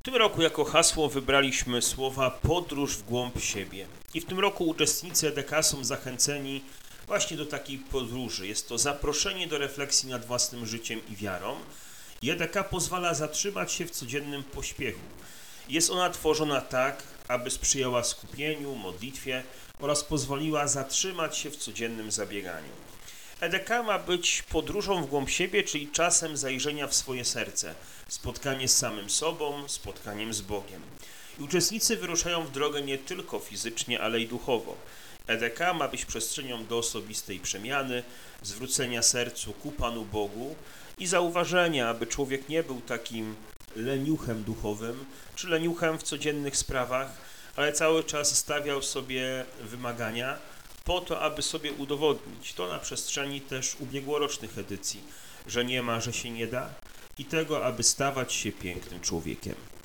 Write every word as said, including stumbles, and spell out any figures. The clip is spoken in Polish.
tym roku jako hasło wybraliśmy słowa podróż w głąb siebie. I w tym roku uczestnicy E D K są zachęceni właśnie do takiej podróży. Jest to zaproszenie do refleksji nad własnym życiem i wiarą. I E D K pozwala zatrzymać się w codziennym pośpiechu. Jest ona tworzona tak, aby sprzyjała skupieniu, modlitwie oraz pozwoliła zatrzymać się w codziennym zabieganiu. E D K ma być podróżą w głąb siebie, czyli czasem zajrzenia w swoje serce, spotkanie z samym sobą, spotkaniem z Bogiem. I uczestnicy wyruszają w drogę nie tylko fizycznie, ale i duchowo. E D K ma być przestrzenią do osobistej przemiany, zwrócenia sercu ku Panu Bogu i zauważenia, aby człowiek nie był takim leniuchem duchowym, czy leniuchem w codziennych sprawach, ale cały czas stawiał sobie wymagania po to, aby sobie udowodnić, to na przestrzeni też ubiegłorocznych edycji, że nie ma, że się nie da i tego, aby stawać się pięknym człowiekiem.